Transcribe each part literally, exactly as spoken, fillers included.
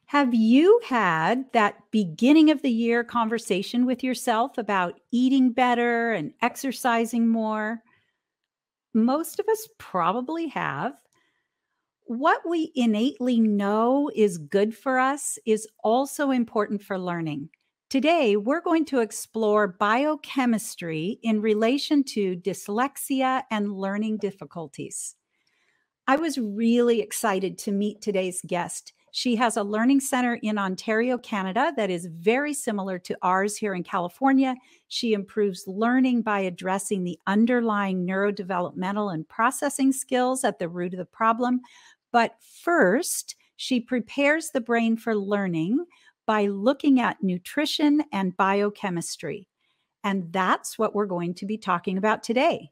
Have you had that beginning of the year conversation with yourself about eating better and exercising more? Most of us probably have. What we innately know is good for us is also important for learning. Today, we're going to explore biochemistry in relation to dyslexia and learning difficulties. I was really excited to meet today's guest. She has a learning center in Ontario, Canada, that is very similar to ours here in California. She improves learning by addressing the underlying neurodevelopmental and processing skills at the root of the problem. But first, she prepares the brain for learning by looking at nutrition and biochemistry. And that's what we're going to be talking about today.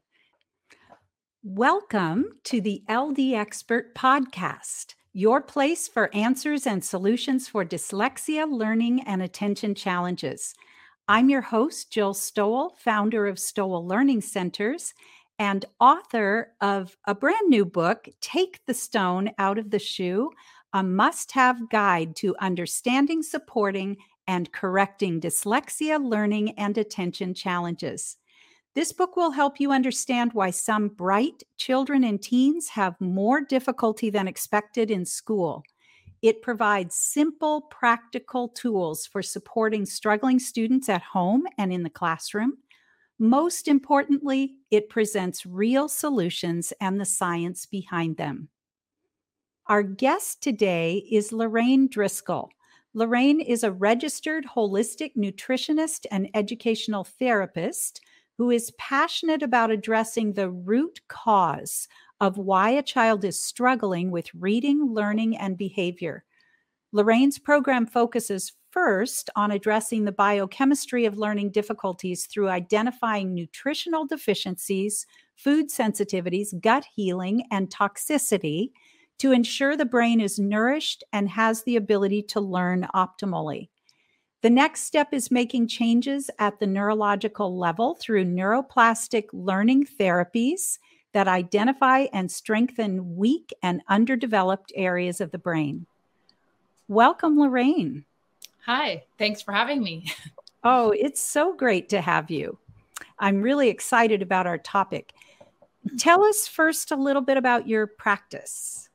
Welcome to the L D Expert Podcast, your place for answers and solutions for dyslexia, learning, and attention challenges. I'm your host, Jill Stowell, founder of Stowell Learning Centers and author of a brand new book, Take the Stone Out of the Shoe, a must-have guide to understanding, supporting, and correcting dyslexia, learning, and attention challenges. This book will help you understand why some bright children and teens have more difficulty than expected in school. It provides simple, practical tools for supporting struggling students at home and in the classroom. Most importantly, it presents real solutions and the science behind them. Our guest today is Lorraine Driscoll. Lorraine is a registered holistic nutritionist and educational therapist who is passionate about addressing the root cause of why a child is struggling with reading, learning, and behavior. Lorraine's program focuses first on addressing the biochemistry of learning difficulties through identifying nutritional deficiencies, food sensitivities, gut healing, and toxicity to ensure the brain is nourished and has the ability to learn optimally. The next step is making changes at the neurological level through neuroplastic learning therapies that identify and strengthen weak and underdeveloped areas of the brain. Welcome, Lorraine. Hi, thanks for having me. Oh, it's so great to have you. I'm really excited about our topic. Tell us first a little bit about your practice.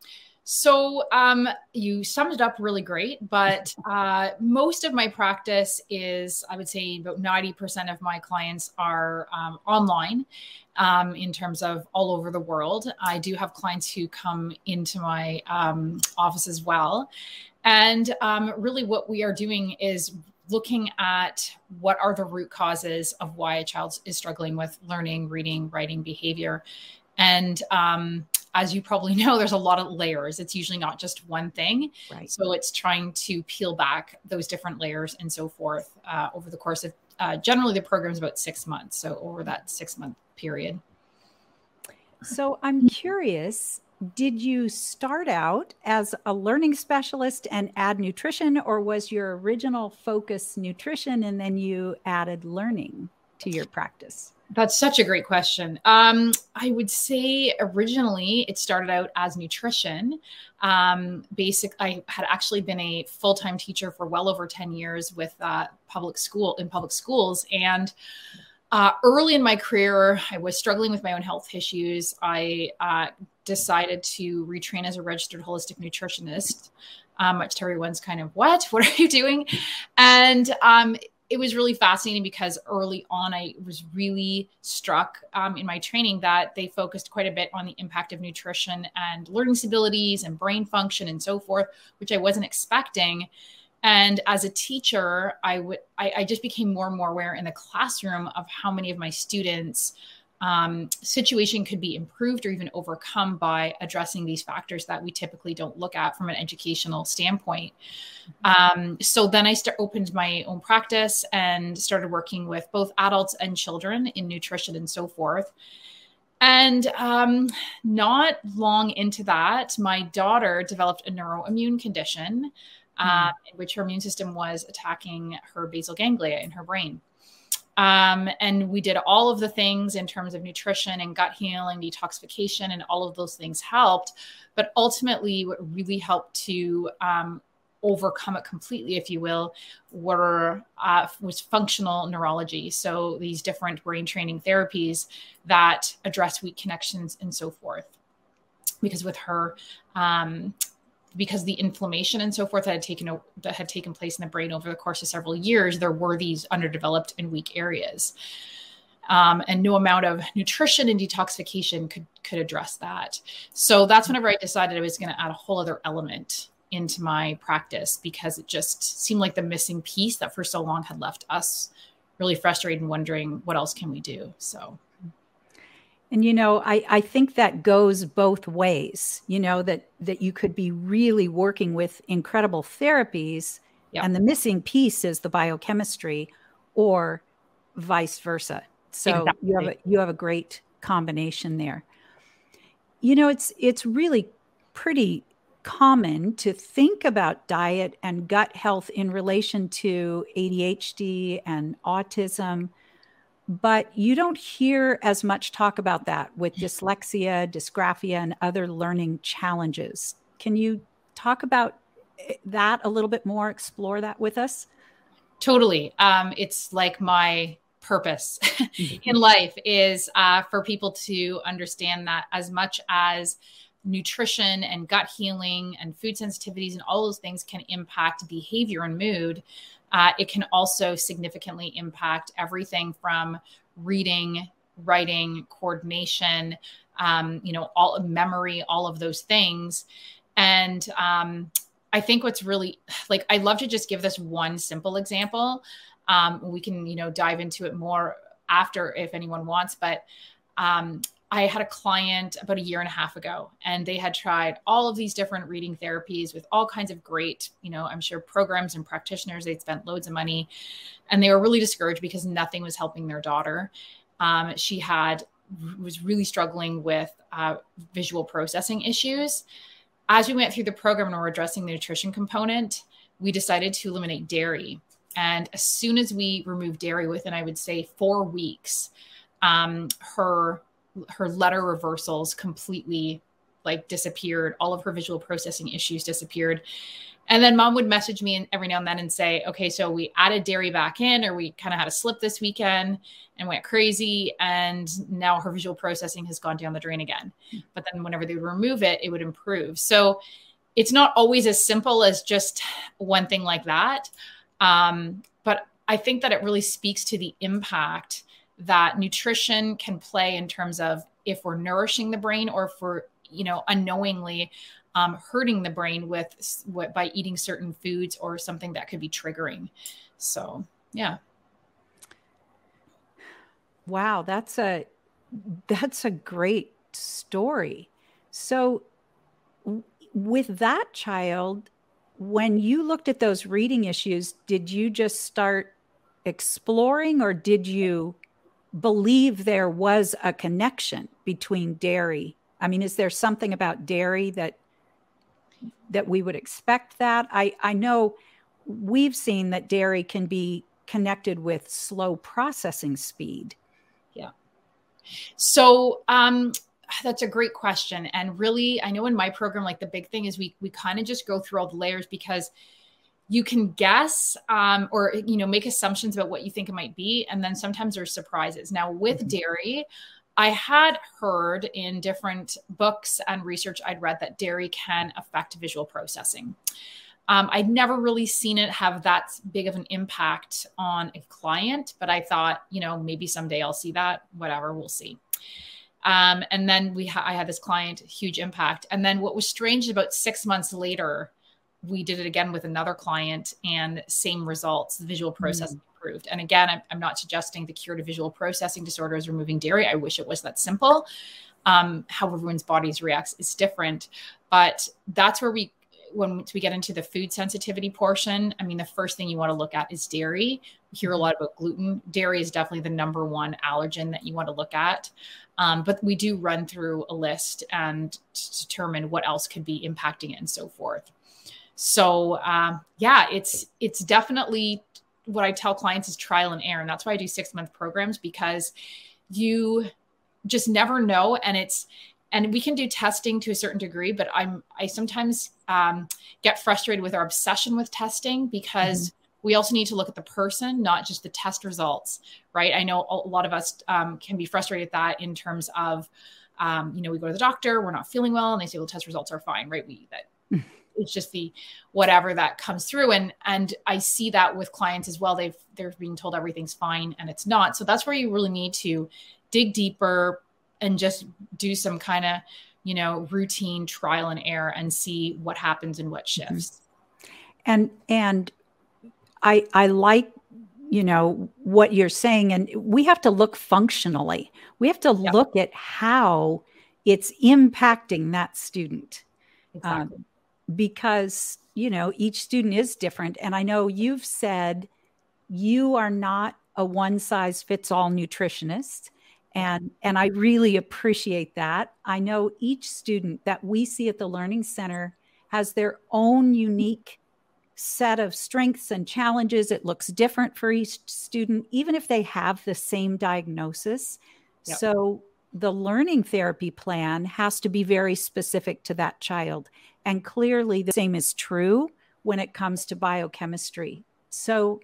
So um, you summed it up really great, but uh, most of my practice is, I would say about ninety percent of my clients are um, online um, in terms of all over the world. I do have clients who come into my um, office as well. And um, really what we are doing is looking at what are the root causes of why a child is struggling with learning, reading, writing, behavior. And um, as you probably know, there's a lot of layers. It's usually not just one thing. Right. So it's trying to peel back those different layers and so forth uh, over the course of, uh, generally the program is about six months. So over that six month period. So I'm curious, did you start out as a learning specialist and add nutrition, or was your original focus nutrition and then you added learning to your practice? That's such a great question. Um, I would say originally it started out as nutrition. Um, basic, I had actually been a full-time teacher for well over ten years with uh, public school in public schools. And uh, early in my career, I was struggling with my own health issues. I uh, decided to retrain as a registered holistic nutritionist, um, much to everyone's kind of, what, what are you doing? And um, it was really fascinating because early on, I was really struck um, in my training that they focused quite a bit on the impact of nutrition and learning abilities and brain function and so forth, which I wasn't expecting. And as a teacher, I would I, I just became more and more aware in the classroom of how many of my students' um, situation could be improved or even overcome by addressing these factors that we typically don't look at from an educational standpoint. Um, so then I start, opened my own practice and started working with both adults and children in nutrition and so forth. And um, not long into that, my daughter developed a neuroimmune condition um, mm. in which her immune system was attacking her basal ganglia in her brain. Um, and we did all of the things in terms of nutrition and gut healing, detoxification, and all of those things helped. But ultimately, what really helped to um, overcome it completely, if you will, were uh, was functional neurology. So these different brain training therapies that address weak connections and so forth. Because with her, um, because the inflammation and so forth that had taken that had taken place in the brain over the course of several years, there were these underdeveloped and weak areas. Um, and no amount of nutrition and detoxification could could address that. So that's whenever I decided I was going to add a whole other element into my practice, because it just seemed like the missing piece that for so long had left us really frustrated and wondering, what else can we do? So. And, you know, I, I think that goes both ways, you know, that, that you could be really working with incredible therapies, yep. and the missing piece is the biochemistry, or vice versa. So exactly. you have a, you have a great combination there. You know, it's, it's really pretty common to think about diet and gut health in relation to A D H D and autism, but you don't hear as much talk about that with dyslexia, dysgraphia, and other learning challenges. Can you talk about that a little bit more, explore that with us? Totally. Um, it's like my purpose in life is uh, for people to understand that as much as nutrition and gut healing and food sensitivities and all those things can impact behavior and mood, uh, it can also significantly impact everything from reading, writing, coordination, um, you know, all memory, all of those things. And um, I think what's really like, I love to just give this one simple example. Um, we can, you know, dive into it more after if anyone wants, but um, I had a client about a year and a half ago, and they had tried all of these different reading therapies with all kinds of great, you know, I'm sure programs and practitioners. They'd spent loads of money, and they were really discouraged because nothing was helping their daughter. Um, she had was really struggling with uh, visual processing issues. As we went through the program and we're addressing the nutrition component, we decided to eliminate dairy. And as soon as we removed dairy, within, I would say, four weeks, um, her her letter reversals completely like disappeared. All of her visual processing issues disappeared. And then mom would message me every now and then and say, okay, so we added dairy back in, or we kind of had a slip this weekend and went crazy. And now her visual processing has gone down the drain again. But then whenever they would remove it, it would improve. So it's not always as simple as just one thing like that. Um, but I think that it really speaks to the impact that nutrition can play in terms of if we're nourishing the brain, or if we're, you know, unknowingly um, hurting the brain with what by eating certain foods or something that could be triggering. So, yeah. Wow, that's a that's a great story. So, w- with that child, when you looked at those reading issues, did you just start exploring, or did you believe there was a connection between dairy? I mean, is there something about dairy that that we would expect that? I, I know we've seen that dairy can be connected with slow processing speed. Yeah. So um, that's a great question. And really, I know in my program, like the big thing is we we kind of just go through all the layers, because you can guess um, or, you know, make assumptions about what you think it might be. And then sometimes there's surprises. Now with mm-hmm. dairy, I had heard in different books and research I'd read that dairy can affect visual processing. Um, I'd never really seen it have that big of an impact on a client, but I thought, you know, maybe someday I'll see that, whatever, we'll see. Um, and then we ha- I had this client, huge impact. And then what was strange, about six months later, we did it again with another client, and same results, the visual processing mm. improved. And again, I'm, I'm not suggesting the cure to visual processing disorder is removing dairy. I wish it was that simple. Um, how everyone's bodies reacts is different, but that's where we, when we get into the food sensitivity portion, I mean, the first thing you want to look at is dairy. We hear a lot about gluten. Dairy is definitely the number one allergen that you want to look at. Um, but we do run through a list and determine what else could be impacting it and so forth. So um, yeah, it's it's definitely what I tell clients is trial and error. And that's why I do six month programs, because you just never know. And it's and we can do testing to a certain degree, but I'm, I sometimes um, get frustrated with our obsession with testing, because mm-hmm. we also need to look at the person, not just the test results, right? I know a lot of us um, can be frustrated at that in terms of, um, you know, we go to the doctor, we're not feeling well, and they say, well, test results are fine, right? We, that it's just the, whatever that comes through. And, and I see that with clients as well. They've, they're being told everything's fine and it's not. So that's where you really need to dig deeper and just do some kind of, you know, routine trial and error and see what happens and what shifts. And, and I, I like, you know, what you're saying, and we have to look functionally. We have to yep. look at how it's impacting that student. Exactly. Um, because, you know, each student is different. And I know you've said you are not a one size fits all nutritionist. And, and I really appreciate that. I know each student that we see at the Learning Center has their own unique set of strengths and challenges. It looks different for each student, even if they have the same diagnosis. Yep. So the learning therapy plan has to be very specific to that child. And clearly the same is true when it comes to biochemistry. So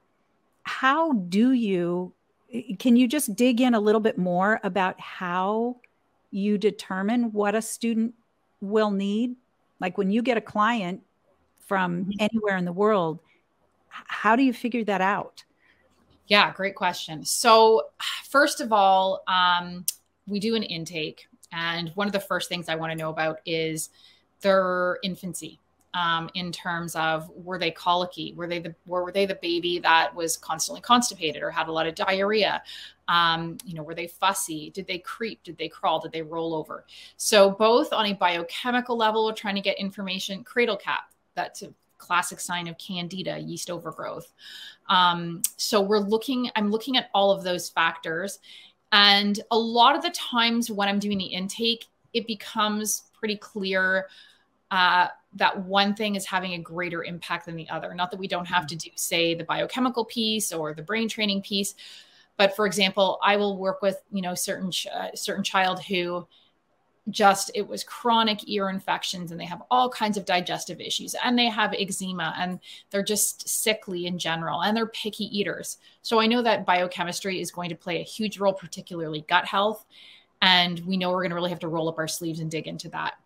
how do you, can you just dig in a little bit more about how you determine what a student will need? Like when you get a client from anywhere in the world, how do you figure that out? Yeah, great question. So first of all, um, we do an intake. And one of the first things I want to know about is their infancy, um, in terms of, were they colicky? Were they the, were they the baby that was constantly constipated or had a lot of diarrhea? Um, you know, were they fussy? Did they creep? Did they crawl? Did they roll over? So both on a biochemical level, we're trying to get information. Cradle cap, that's a classic sign of candida, yeast overgrowth. Um, so we're looking, I'm looking at all of those factors. And a lot of the times when I'm doing the intake, it becomes pretty clear uh, that one thing is having a greater impact than the other. Not that we don't have to do, say, the biochemical piece or the brain training piece. But for example, I will work with, you know, certain, ch- uh, certain child who just, it was chronic ear infections and they have all kinds of digestive issues and they have eczema and they're just sickly in general and they're picky eaters. So I know that biochemistry is going to play a huge role, particularly gut health. And we know we're going to really have to roll up our sleeves and dig into that.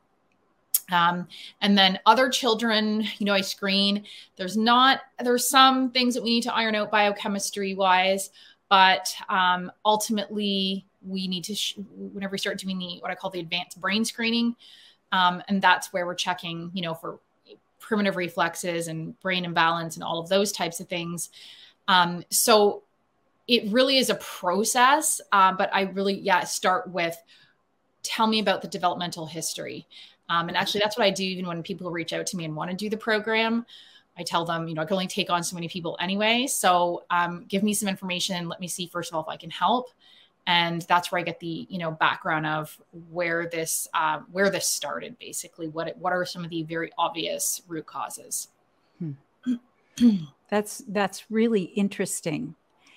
Um, and then other children, you know, I screen, there's not, there's some things that we need to iron out biochemistry wise, but um, ultimately we need to, sh- whenever we start doing the, what I call the advanced brain screening, um, and that's where we're checking, you know, for primitive reflexes and brain imbalance and all of those types of things. Um, so it really is a process, uh, but I really, yeah, start with, tell me about the developmental history. Um, and actually that's what I do. Even when people reach out to me and want to do the program, I tell them, you know, I can only take on so many people anyway. So um, give me some information. Let me see, first of all, if I can help. And that's where I get the, you know, background of where this, uh, where this started, basically. What, it, what are some of the very obvious root causes? Hmm. That's, that's really interesting.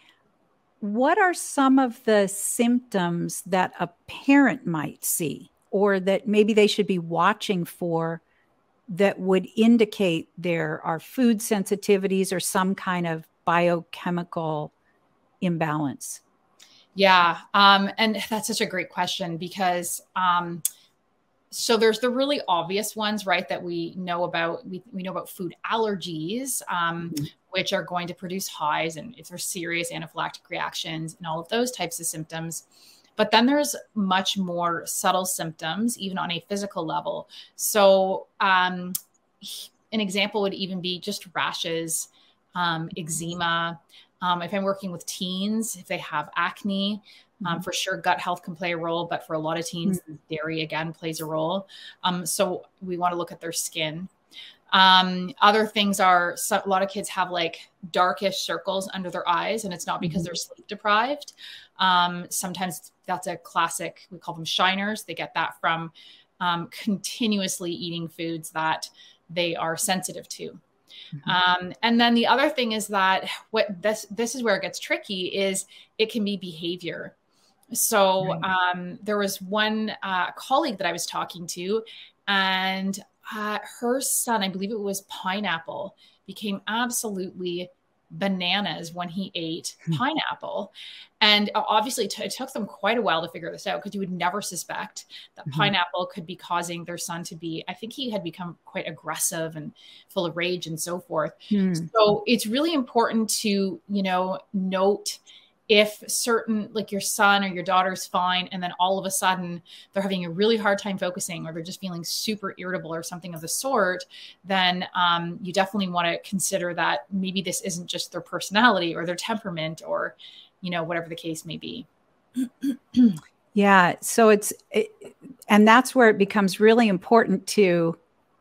What are some of the symptoms that a parent might see, or that maybe they should be watching for, that would indicate there are food sensitivities or some kind of biochemical imbalance? Yeah. Um, and that's such a great question because, um, so there's the really obvious ones, right, that we know about. We, we know about food allergies, um, mm-hmm. which are going to produce highs, and if there's serious anaphylactic reactions and all of those types of symptoms. But then there's much more subtle symptoms, even on a physical level. So um, an example would even be just rashes, um, eczema. Um, if I'm working with teens, if they have acne, um, for sure, gut health can play a role. But for a lot of teens, mm-hmm. dairy, again, plays a role. Um, so we want to look at their skin. Um, other things are, so, a lot of kids have like darkish circles under their eyes, and it's not because mm-hmm. they're sleep deprived. Um, sometimes that's a classic, we call them shiners. They get that from um, continuously eating foods that they are sensitive to. Mm-hmm. Um, and then the other thing is that what this, this is where it gets tricky, is it can be behavior. So Right. um, there was one uh, colleague that I was talking to, and uh, her son, I believe it was pineapple, became absolutely bananas when he ate pineapple. And uh, obviously, t- it took them quite a while to figure this out, because you would never suspect that Mhm. pineapple could be causing their son to be, I think he had become quite aggressive and full of rage and so forth. Hmm. So it's really important to, you know, note if certain, like your son or your daughter's fine, and then all of a sudden they're having a really hard time focusing, or they're just feeling super irritable or something of the sort, then um, you definitely want to consider that maybe this isn't just their personality or their temperament, or, you know, whatever the case may be. Yeah. So it's, it, and that's where it becomes really important to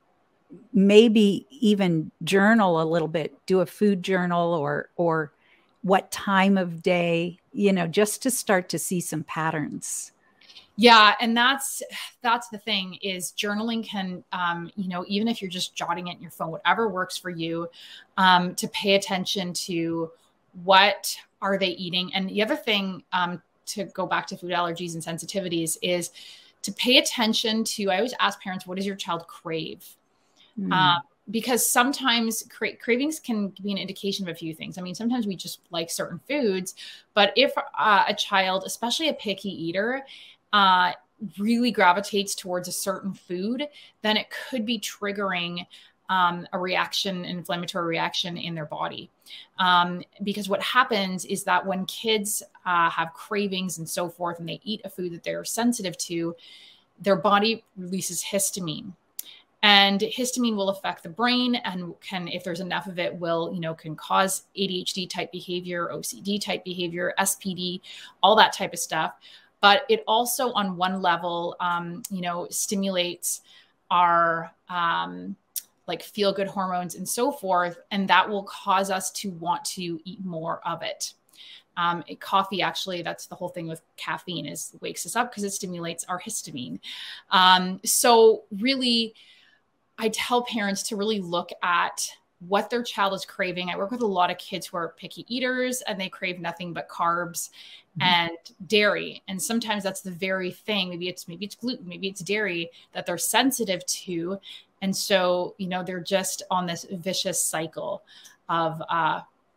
maybe even journal a little bit, do a food journal, or, or what time of day, you know, just to start to see some patterns. Yeah. And that's, that's the thing, is journaling can, um, you know, even if you're just jotting it in your phone, whatever works for you, um, to pay attention to what are they eating. And the other thing, um, to go back to food allergies and sensitivities, is to pay attention to, I always ask parents, what does your child crave? Um, Mm. because sometimes cra- cravings can be an indication of a few things. I mean, sometimes we just like certain foods, but if uh, a child, especially a picky eater, uh, really gravitates towards a certain food, then it could be triggering um, a reaction, an inflammatory reaction in their body. Um, because what happens is that when kids uh, have cravings and so forth, and they eat a food that they're sensitive to, their body releases histamine. And histamine will affect the brain, and can, if there's enough of it, will, you know, can cause A D H D type behavior, O C D type behavior, S P D, all that type of stuff. But it also, on one level, um, you know, stimulates our um, like feel good hormones and so forth. And that will cause us to want to eat more of it. Um, coffee, actually, that's the whole thing with caffeine, is wakes us up because it stimulates our histamine. Um, so really, I tell parents to really look at what their child is craving. I work with a lot of kids who are picky eaters, and they crave nothing but carbs and dairy. And sometimes that's the very thing. Maybe it's, maybe it's gluten, maybe it's dairy that they're sensitive to. And so, you know, they're just on this vicious cycle of uh,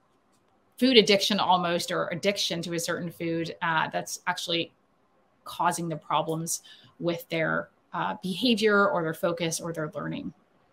food addiction almost, or addiction to a certain food uh, that's actually causing the problems with their uh, behavior or their focus or their learning.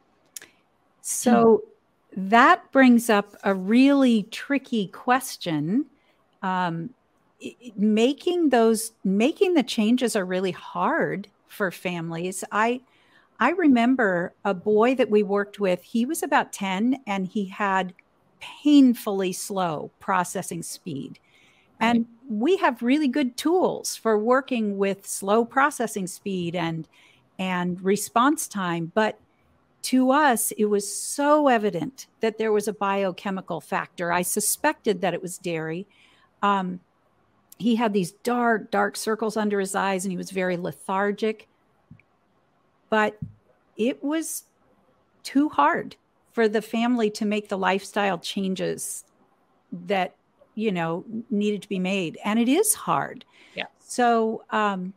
So that brings up a really tricky question. Um, making those, making the changes are really hard for families. I, I remember a boy that we worked with, he was about ten, and he had painfully slow processing speed. Right. And we have really good tools for working with slow processing speed and, and response time. But to us, it was so evident that there was a biochemical factor. I suspected that it was dairy. Um, he had these dark, dark circles under his eyes, and he was very lethargic. But it was too hard for the family to make the lifestyle changes that, you know, needed to be made. And it is hard. Yeah. So, um,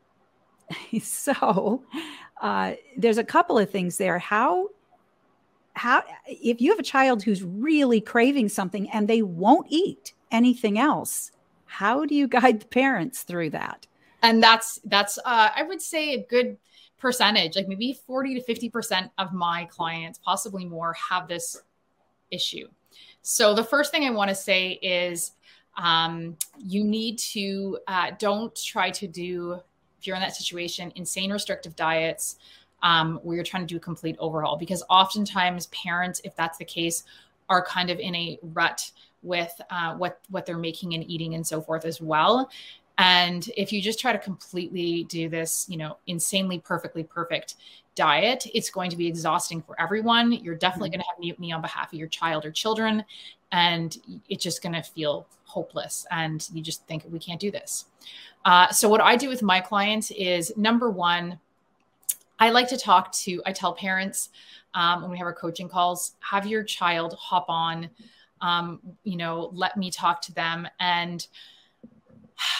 so uh, there's a couple of things there. How, how, if you have a child who's really craving something and they won't eat anything else, how do you guide the parents through that? And that's, that's, uh, I would say a good percentage, like maybe forty to fifty percent of my clients, possibly more, have this issue. So the first thing I want to say is, um, you need to, uh, don't try to do, if you're in that situation, insane restrictive diets, um, where you're trying to do a complete overhaul, because oftentimes parents, if that's the case, are kind of in a rut with, uh, what, what they're making and eating and so forth as well. And if you just try to completely do this, you know, insanely perfectly perfect diet, it's going to be exhausting for everyone. You're definitely mm-hmm. going to have mutiny on behalf of your child or children, and it's just going to feel hopeless. And you just think, we can't do this. Uh, so what I do with my clients is, number one, I like to talk to, I tell parents um, when we have our coaching calls, have your child hop on, um, you know, let me talk to them. And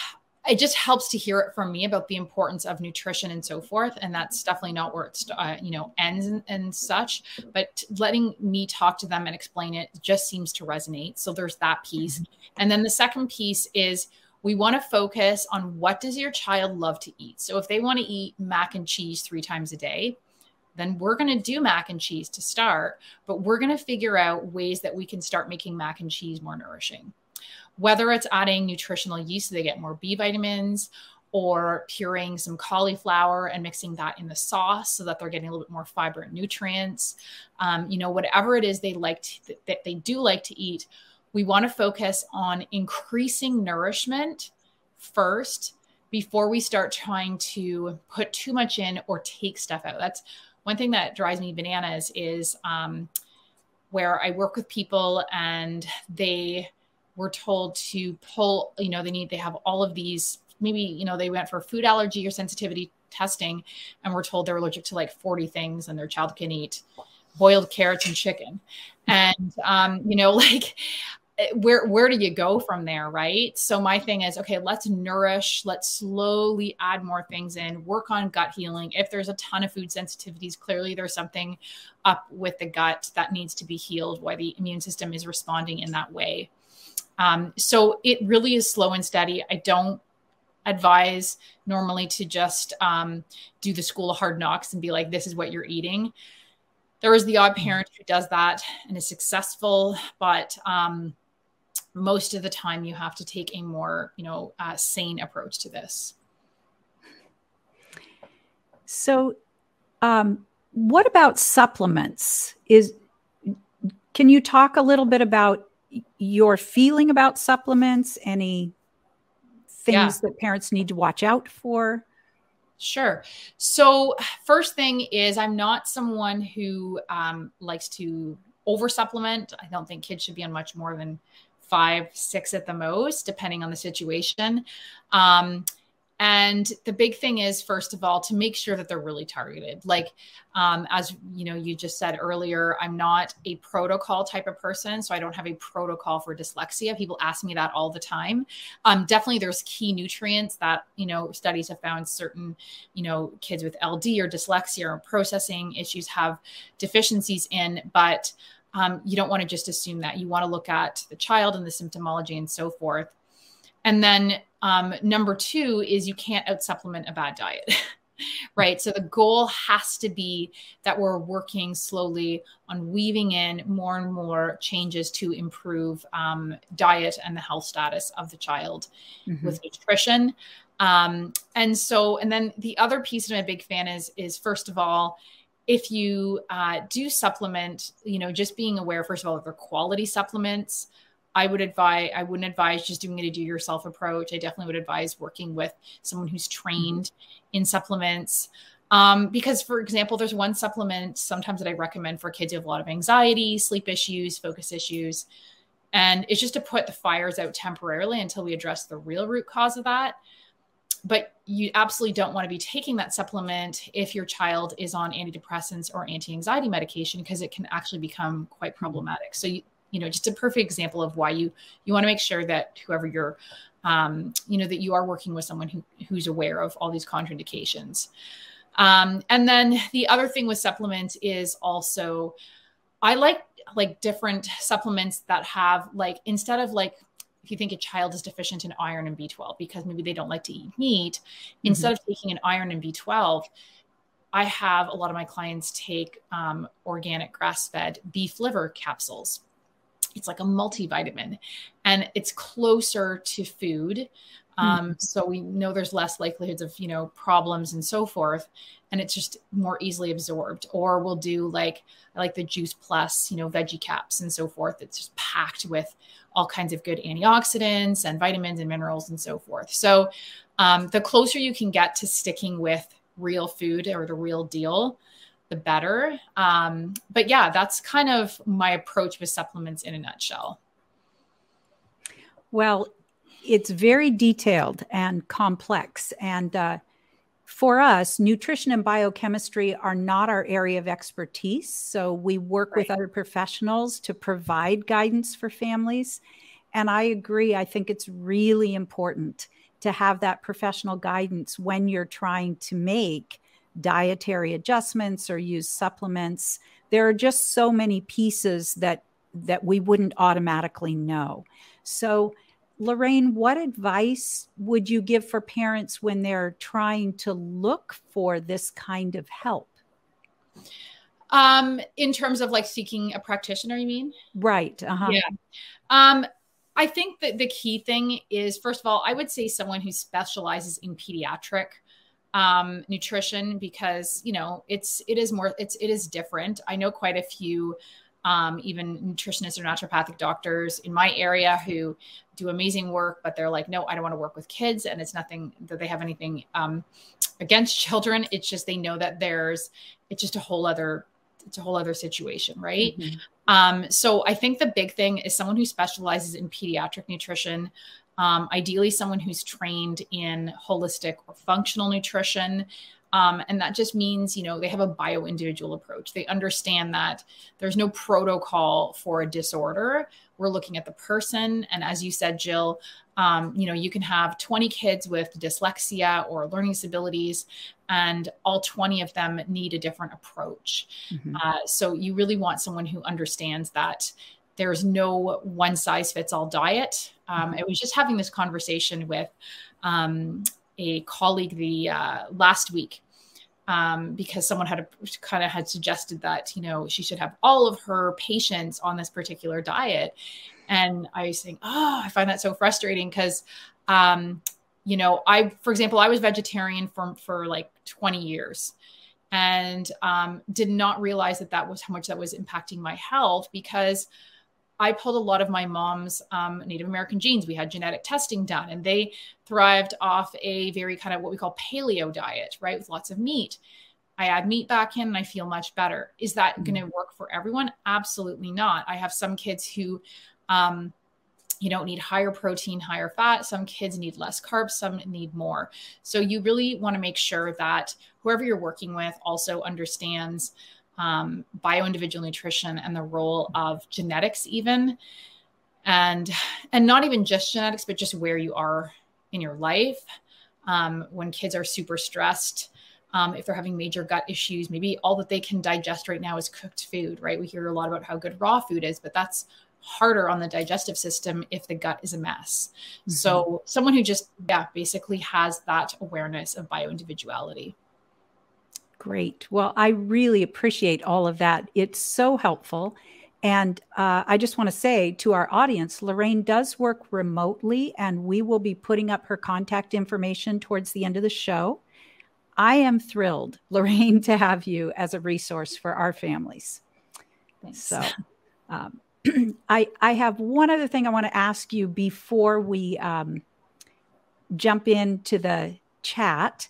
it just helps to hear it from me about the importance of nutrition and so forth. And that's definitely not where it's, uh, you know, ends and, and such, but letting me talk to them and explain it just seems to resonate. So there's that piece. And then the second piece is we want to focus on what does your child love to eat? So if they want to eat mac and cheese three times a day, then we're going to do mac and cheese to start, but we're going to figure out ways that we can start making mac and cheese more nourishing. Whether it's adding nutritional yeast so they get more B vitamins, or pureeing some cauliflower and mixing that in the sauce so that they're getting a little bit more fiber and nutrients. Um, you know, whatever it is they like to, that they do like to eat, we want to focus on increasing nourishment first before we start trying to put too much in or take stuff out. That's one thing that drives me bananas is um, where I work with people and they were told to pull, you know, they need, they have all of these, maybe, you know, they went for food allergy or sensitivity testing and were told they're allergic to like forty things and their child can eat boiled carrots and chicken. And, um, you know, like where, where do you go from there? Right. So my thing is, okay, let's nourish, let's slowly add more things in, work on gut healing. If there's a ton of food sensitivities, clearly there's something up with the gut that needs to be healed, why the immune system is responding in that way. Um, so it really is slow and steady. I don't advise normally to just um, do the school of hard knocks and be like, this is what you're eating. There is the odd parent who does that and is successful, but um, most of the time you have to take a more, you know, uh, sane approach to this. So um, what about supplements? Is, can you talk a little bit about your feeling about supplements, any things yeah. that parents need to watch out for? Sure. So first thing is I'm not someone who um, likes to over supplement. I don't think kids should be on much more than five, six at the most, depending on the situation. Um, And the big thing is, first of all, to make sure that they're really targeted. Like, um, as you know, you just said earlier, I'm not a protocol type of person. So I don't have a protocol for dyslexia. People ask me that all the time. Um, definitely there's key nutrients that, you know, studies have found certain, you know, kids with L D or dyslexia or processing issues have deficiencies in, but um, you don't want to just assume that. You want to look at the child and the symptomology and so forth. And then um, number two is you can't out supplement a bad diet, right? So the goal has to be that we're working slowly on weaving in more and more changes to improve um, diet and the health status of the child mm-hmm. with nutrition. Um, and so, and then the other piece that I'm a big fan is, is first of all, if you uh, do supplement, you know, just being aware, first of all, of their quality supplements. I would advise, I wouldn't advise just doing a do-yourself approach. I definitely would advise working with someone who's trained in supplements. Um, because, for example, there's one supplement sometimes that I recommend for kids who have a lot of anxiety, sleep issues, focus issues. And it's just to put the fires out temporarily until we address the real root cause of that. But you absolutely don't want to be taking that supplement if your child is on antidepressants or anti-anxiety medication, because it can actually become quite problematic. So you, you know, just a perfect example of why you, you want to make sure that whoever you're, um, you know, that you are working with someone who, who's aware of all these contraindications. Um, and then the other thing with supplements is also, I like, like different supplements that have like, instead of like, if you think a child is deficient in iron and B twelve, because maybe they don't like to eat meat, mm-hmm. instead of taking an iron and B twelve, I have a lot of my clients take um, organic grass-fed beef liver capsules. It's like a multivitamin and it's closer to food. Um, mm-hmm. So we know there's less likelihoods of, you know, problems and so forth. And it's just more easily absorbed. Or we'll do like, I like the Juice Plus, you know, veggie caps and so forth. It's just packed with all kinds of good antioxidants and vitamins and minerals and so forth. So um, the closer you can get to sticking with real food or the real deal, the better. Um, but yeah, that's kind of my approach with supplements in a nutshell. Well, it's very detailed and complex. And uh, for us, nutrition and biochemistry are not our area of expertise. So we work right. with other professionals to provide guidance for families. And I agree. I think it's really important to have that professional guidance when you're trying to make dietary adjustments or use supplements. There are just so many pieces that that we wouldn't automatically know. So, Lorraine, what advice would you give for parents when they're trying to look for this kind of help? Um, in terms of like seeking a practitioner, you mean? Right. Uh-huh. Yeah. Um, I think that the key thing is, first of all, I would say someone who specializes in pediatric um, nutrition, because, you know, it's, it is more, it's, it is different. I know quite a few um, even nutritionists or naturopathic doctors in my area who do amazing work, but they're like, no, I don't want to work with kids. And it's nothing that they have anything um, against children. It's just, they know that there's, it's just a whole other, it's a whole other situation. Right. Mm-hmm. Um, so I think the big thing is someone who specializes in pediatric nutrition, um, ideally someone who's trained in holistic or functional nutrition. Um, and that just means, you know, they have a bio-individual approach. They understand that there's no protocol for a disorder. We're looking at the person. And as you said, Jill, um, you know, you can have twenty kids with dyslexia or learning disabilities, and all twenty of them need a different approach. Mm-hmm. Uh, so you really want someone who understands that there's no one size fits all diet. Um, mm-hmm. I was just having this conversation with um, a colleague the uh, last week, um, because someone had a, kind of had suggested that, you know, she should have all of her patients on this particular diet. And I was saying, oh, I find that so frustrating because, um, you know, I, for example, I was vegetarian for, for like twenty years and um, did not realize that that was how much that was impacting my health, because I pulled a lot of my mom's um, Native American genes. We had genetic testing done, and they thrived off a very kind of what we call paleo diet, right? With lots of meat. I add meat back in and I feel much better. Is that mm-hmm. going to work for everyone? Absolutely not. I have some kids who, um, you know, need higher protein, higher fat. Some kids need less carbs, some need more. So you really want to make sure that whoever you're working with also understands Um, bio-individual nutrition and the role of genetics even, and, and not even just genetics, but just where you are in your life. Um, when kids are super stressed, um, if they're having major gut issues, maybe all that they can digest right now is cooked food, right? We hear a lot about how good raw food is, but that's harder on the digestive system if the gut is a mess. Mm-hmm. So someone who just, yeah, basically has that awareness of bio-individuality. Great. Well, I really appreciate all of that. It's so helpful. And uh, I just want to say to our audience, Lorraine does work remotely, and we will be putting up her contact information towards the end of the show. I am thrilled, Lorraine, to have you as a resource for our families. Thanks. So um, I, I have one other thing I want to ask you before we um, jump into the chat.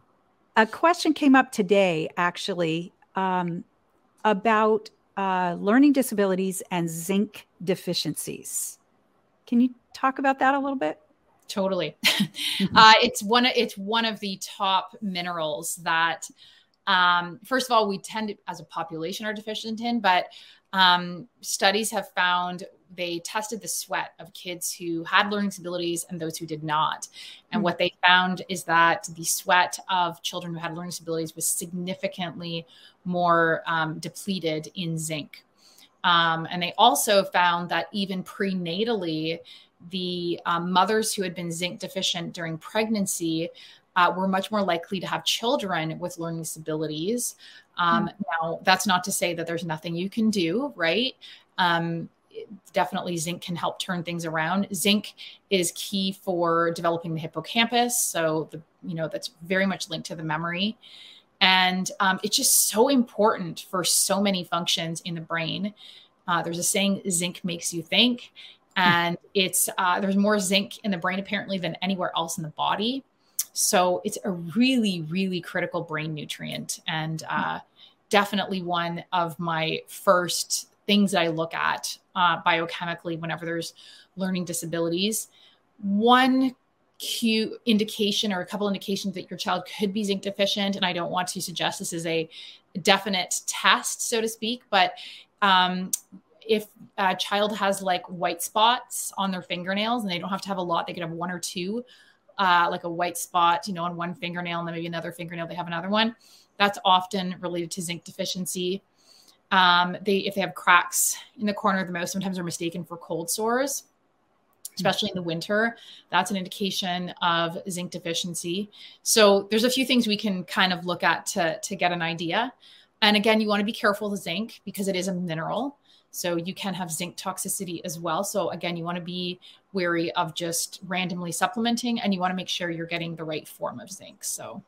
A question came up today, actually, um, about uh, learning disabilities and zinc deficiencies. Can you talk about that a little bit? Totally. Mm-hmm. Uh, it's one. It's one of the top minerals that, um, first of all, we tend to, as a population, are deficient in. But um, studies have found, they tested the sweat of kids who had learning disabilities and those who did not. And mm-hmm. what they found is that the sweat of children who had learning disabilities was significantly more um, depleted in zinc. Um, and they also found that even prenatally, the um, mothers who had been zinc deficient during pregnancy uh, were much more likely to have children with learning disabilities. Um, mm-hmm. Now, that's not to say that there's nothing you can do, right? Um, Definitely zinc can help turn things around. Zinc is key for developing the hippocampus. So the, you know, that's very much linked to the memory. And um, it's just so important for so many functions in the brain. Uh, there's a saying, zinc makes you think. And it's, uh, there's more zinc in the brain apparently than anywhere else in the body. So it's a really, really critical brain nutrient, and uh, definitely one of my first things that I look at uh, biochemically whenever there's learning disabilities. One cue indication or a couple indications that your child could be zinc deficient, and I don't want to suggest this is a definite test, so to speak, but um, if a child has like white spots on their fingernails, and they don't have to have a lot, they could have one or two, uh, like a white spot, you know, on one fingernail, and then maybe another fingernail, they have another one. That's often related to zinc deficiency. Um, they, if they have cracks in the corner of the mouth, sometimes they're mistaken for cold sores, especially in the winter. That's an indication of zinc deficiency. So there's a few things we can kind of look at to, to get an idea. And again, you want to be careful with zinc because it is a mineral. So you can have zinc toxicity as well. So again, you want to be wary of just randomly supplementing, and you want to make sure you're getting the right form of zinc. So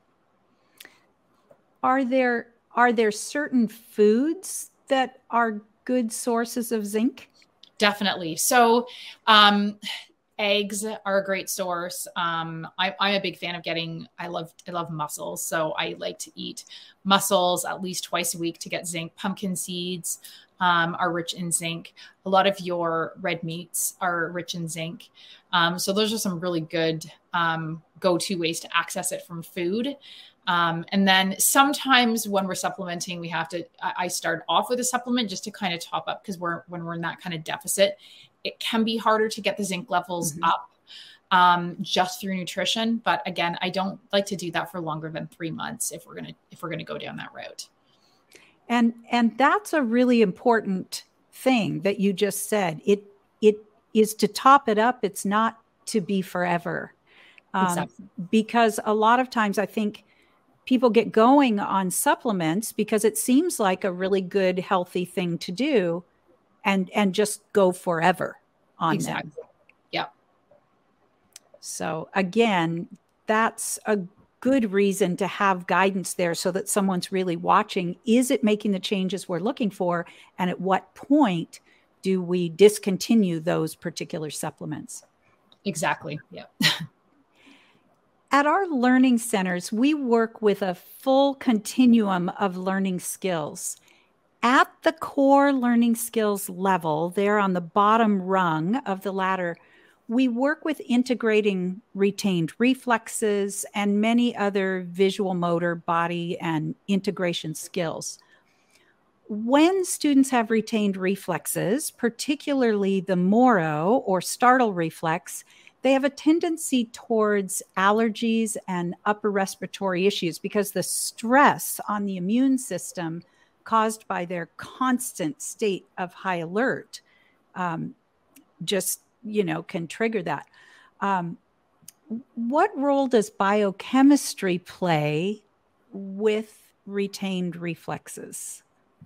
are there Are there certain foods that are good sources of zinc? Definitely. So um, eggs are a great source. Um, I, I'm a big fan of getting, I love, I love mussels. So I like to eat mussels at least twice a week to get zinc. Pumpkin seeds um, are rich in zinc. A lot of your red meats are rich in zinc. Um, so those are some really good um, go-to ways to access it from food. Um, and then sometimes when we're supplementing, we have to, I start off with a supplement just to kind of top up, because we're, when we're in that kind of deficit, it can be harder to get the zinc levels mm-hmm. up um, just through nutrition. But again, I don't like to do that for longer than three months if we're going to, if we're going to go down that route. And, and that's a really important thing that you just said. It, it is to top it up. It's not to be forever. Um, exactly. Because a lot of times I think people get going on supplements because it seems like a really good, healthy thing to do, and, and just go forever on exactly. them. Yeah. So again, that's a good reason to have guidance there so that someone's really watching. Is it making the changes we're looking for? And at what point do we discontinue those particular supplements? Exactly. Yeah. At our learning centers, we work with a full continuum of learning skills. At the core learning skills level, there on the bottom rung of the ladder, we work with integrating retained reflexes and many other visual motor, body, and integration skills. When students have retained reflexes, particularly the Moro or startle reflex, they have a tendency towards allergies and upper respiratory issues because the stress on the immune system caused by their constant state of high alert um, just, you know, can trigger that. Um, what role does biochemistry play with retained reflexes?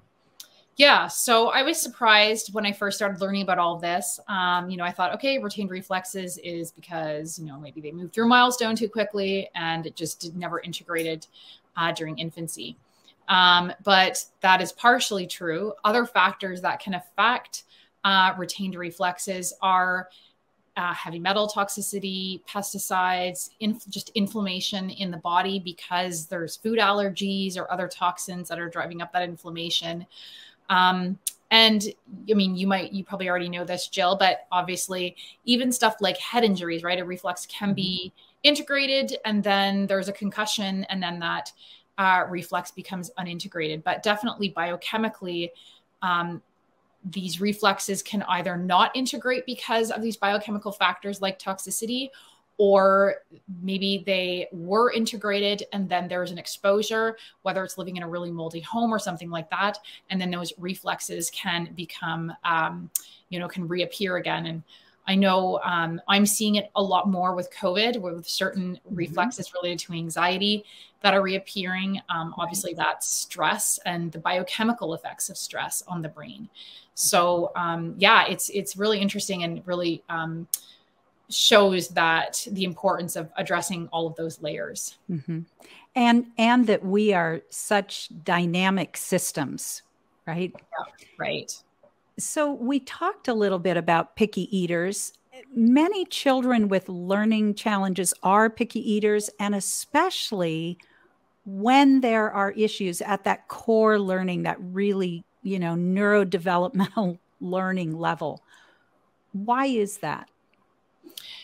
Yeah. So I was surprised when I first started learning about all of this. Um, you know, I thought, okay, retained reflexes is because, you know, maybe they moved through a milestone too quickly and it just never integrated uh, during infancy. Um, but that is partially true. Other factors that can affect uh, retained reflexes are uh, heavy metal toxicity, pesticides, inf- just inflammation in the body because there's food allergies or other toxins that are driving up that inflammation. Um, and I mean, you might, you probably already know this, Jill, but obviously even stuff like head injuries, right? A reflex can be integrated and then there's a concussion and then that uh, reflex becomes unintegrated. But definitely biochemically, um, these reflexes can either not integrate because of these biochemical factors like toxicity, or maybe they were integrated and then there's an exposure, whether it's living in a really moldy home or something like that. And then those reflexes can become, um, you know, can reappear again. And I know um, I'm seeing it a lot more with COVID, with certain mm-hmm. reflexes related to anxiety that are reappearing. Um, obviously, that's stress and the biochemical effects of stress on the brain. So um, yeah, it's it's really interesting and really um, shows that the importance of addressing all of those layers. Mm-hmm. And, and that we are such dynamic systems, right? Yeah, right. So we talked a little bit about picky eaters. Many children with learning challenges are picky eaters, and especially when there are issues at that core learning, that really, you know, neurodevelopmental learning level. Why is that?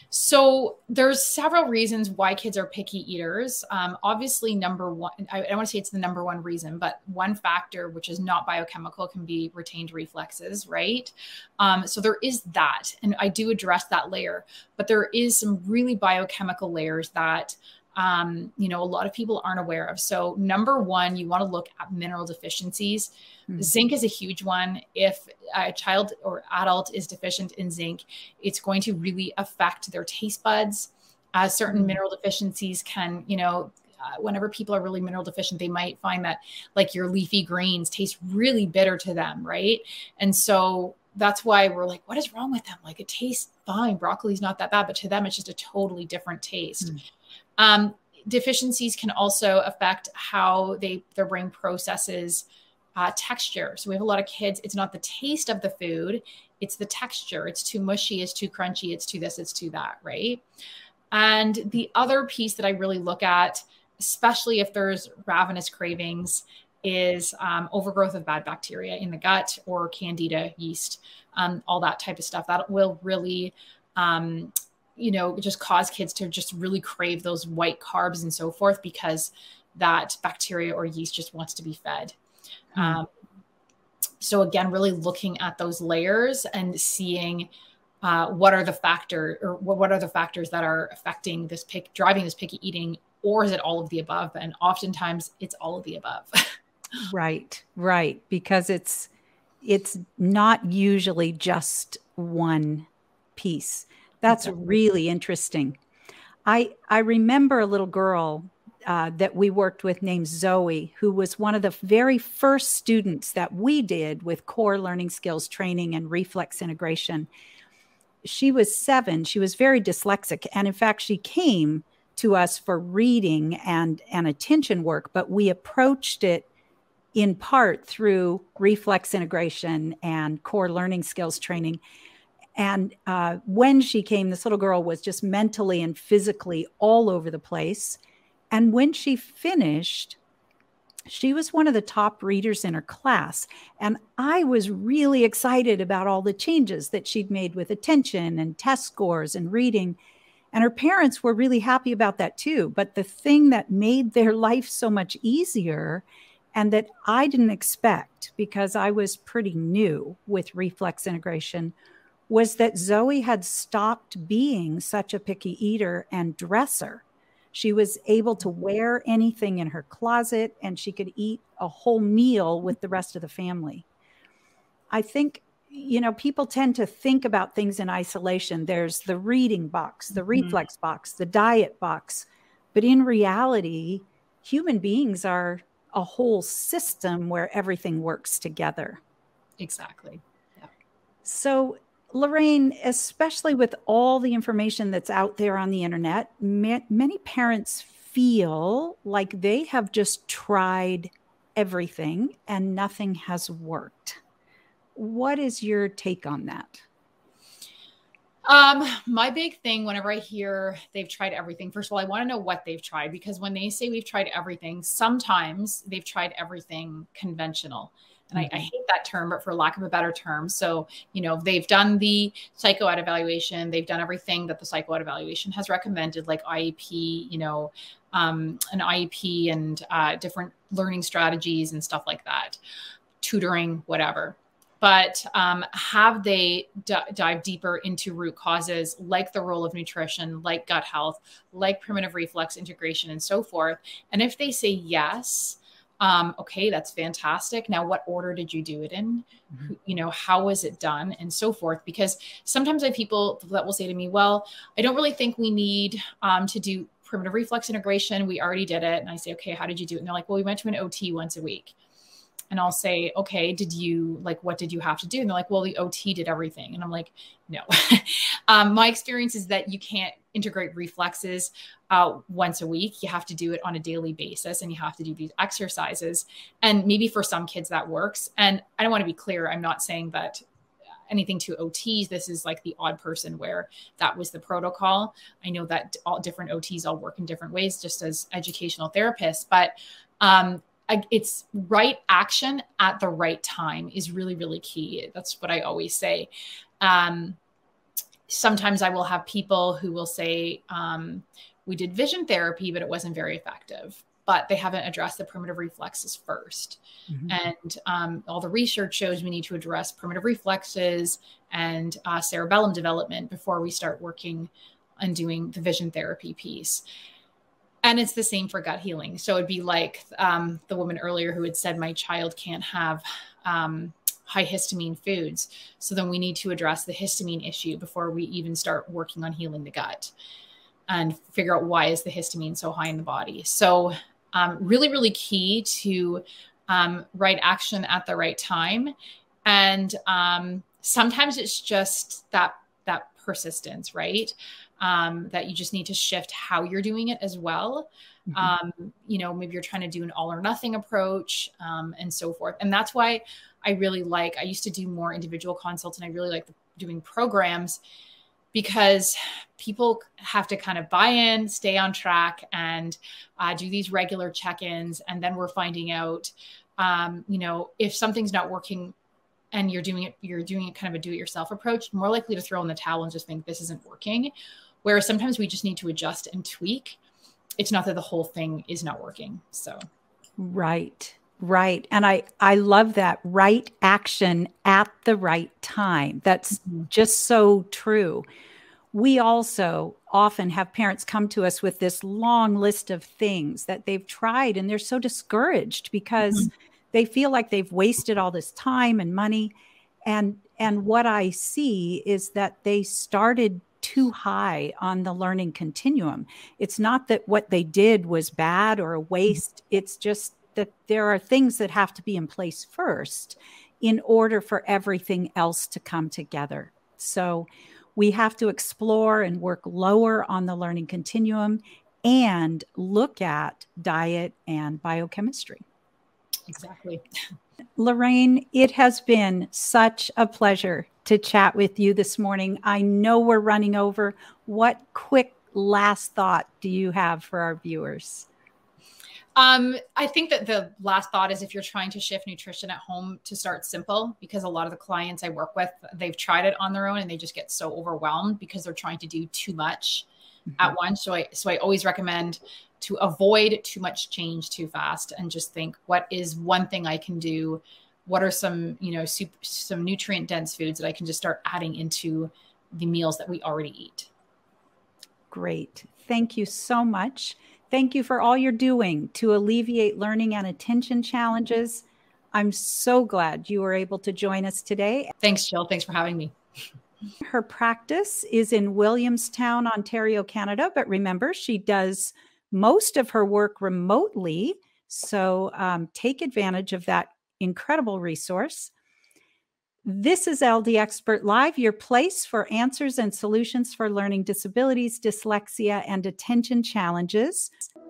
So there's several reasons why kids are picky eaters. Um, obviously, number one, I, I don't want to say it's the number one reason, but one factor, which is not biochemical, can be retained reflexes, right? Um, so there is that. And I do address that layer, but there is some really biochemical layers that Um, you know, a lot of people aren't aware of. So number one, you want to look at mineral deficiencies. Mm-hmm. Zinc is a huge one. If a child or adult is deficient in zinc, it's going to really affect their taste buds. Uh, certain mm-hmm. mineral deficiencies can, you know, uh, whenever people are really mineral deficient, they might find that like your leafy greens taste really bitter to them, right? And so that's why we're like, what is wrong with them? Like, it tastes fine. Broccoli's not that bad, but to them, it's just a totally different taste. Mm-hmm. Um, deficiencies can also affect how they their brain processes uh, texture. So we have a lot of kids, it's not the taste of the food, it's the texture. It's too mushy, it's too crunchy, it's too this, it's too that, right? And the other piece that I really look at, especially if there's ravenous cravings, is um, overgrowth of bad bacteria in the gut or candida yeast, um, all that type of stuff. That will really... Um, you know, just cause kids to just really crave those white carbs and so forth, because that bacteria or yeast just wants to be fed. Mm. Um, so again, really looking at those layers and seeing uh, what are the factor or what are the factors that are affecting this pick, driving this picky eating, or is it all of the above? And oftentimes it's all of the above. Right, right. Because it's, it's not usually just one piece. That's exactly. Really interesting. I I remember a little girl uh, that we worked with named Zoe, who was one of the very first students that we did with core learning skills training and reflex integration. She was seven. She was very dyslexic. And in fact, she came to us for reading and, and attention work, but we approached it in part through reflex integration and core learning skills training. And uh, when she came, this little girl was just mentally and physically all over the place. And when she finished, she was one of the top readers in her class. And I was really excited about all the changes that she'd made with attention and test scores and reading. And her parents were really happy about that too. But the thing that made their life so much easier, and that I didn't expect because I was pretty new with reflex integration, was that Zoe had stopped being such a picky eater and dresser. She was able to wear anything in her closet, and she could eat a whole meal with the rest of the family. I think, you know, people tend to think about things in isolation. There's the reading box, the mm-hmm. reflex box, the diet box. But in reality, human beings are a whole system where everything works together. Exactly. Yeah. So, Lorraine, especially with all the information that's out there on the internet, ma- many parents feel like they have just tried everything and nothing has worked. What is your take on that? Um, my big thing whenever I hear they've tried everything, first of all, I want to know what they've tried, because when they say we've tried everything, sometimes they've tried everything conventional. And I, I hate that term, but for lack of a better term. So, you know, they've done the psychoed evaluation. They've done everything that the psychoed evaluation has recommended, like I E P, you know, um, an I E P and uh, different learning strategies and stuff like that, tutoring, whatever. But um, have they d- dive deeper into root causes, like the role of nutrition, like gut health, like primitive reflex integration, and so forth? And if they say yes, Um, okay, that's fantastic. Now, what order did you do it in? Mm-hmm. You know, how was it done, and so forth? Because sometimes I have people that will say to me, well, I don't really think we need um, to do primitive reflex integration. We already did it. And I say, okay, how did you do it? And they're like, well, we went to an O T once a week. And I'll say, okay, did you, like, what did you have to do? And they're like, well, the O T did everything. And I'm like, no. um, my experience is that you can't integrate reflexes uh, once a week. You have to do it on a daily basis, and you have to do these exercises. And maybe for some kids that works. And I don't want to be clear. I'm not saying that anything to O Ts. This is like the odd person where that was the protocol. I know that all different O Ts all work in different ways, just as educational therapists, but um, it's right action at the right time is really, really key. That's what I always say. Um, sometimes I will have people who will say, um, we did vision therapy, but it wasn't very effective, but they haven't addressed the primitive reflexes first. Mm-hmm. And um, all the research shows we need to address primitive reflexes and uh, cerebellum development before we start working on doing the vision therapy piece. And it's the same for gut healing. So it'd be like um, the woman earlier who had said, my child can't have um, high histamine foods. So then we need to address the histamine issue before we even start working on healing the gut and figure out why is the histamine so high in the body. So um, really, really key to um, right action at the right time. And um, sometimes it's just that, that persistence, right? Um, that you just need to shift how you're doing it as well. Mm-hmm. Um, you know, maybe you're trying to do an all or nothing approach um, and so forth. And that's why I really like, I used to do more individual consults, and I really like doing programs because people have to kind of buy in, stay on track, and uh, do these regular check-ins. And then we're finding out, um, you know, if something's not working and you're doing it, you're doing it kind of a do-it-yourself approach, more likely to throw in the towel and just think this isn't working. Whereas sometimes we just need to adjust and tweak. It's not that the whole thing is not working. So. Right. Right. And I, I love that right action at the right time. That's mm-hmm. just so true. We also often have parents come to us with this long list of things that they've tried, and they're so discouraged because mm-hmm. they feel like they've wasted all this time and money. And, and what I see is that they started too high on the learning continuum. It's not that what they did was bad or a waste. It's just that there are things that have to be in place first in order for everything else to come together. So we have to explore and work lower on the learning continuum and look at diet and biochemistry. Exactly. Lorraine, it has been such a pleasure to chat with you this morning. I know we're running over. What quick last thought do you have for our viewers? Um, I think that the last thought is if you're trying to shift nutrition at home, to start simple, because a lot of the clients I work with, they've tried it on their own and they just get so overwhelmed because they're trying to do too much mm-hmm. at once. So I, so I always recommend to avoid too much change too fast and just think, what is one thing I can do? What are some, you know, super, some nutrient dense foods that I can just start adding into the meals that we already eat? Great. Thank you so much. Thank you for all you're doing to alleviate learning and attention challenges. I'm so glad you were able to join us today. Thanks, Jill. Thanks for having me. Her practice is in Williamstown, Ontario, Canada. But remember, she does most of her work remotely. So um, take advantage of that incredible resource. This is L D Expert Live, your place for answers and solutions for learning disabilities, dyslexia, and attention challenges.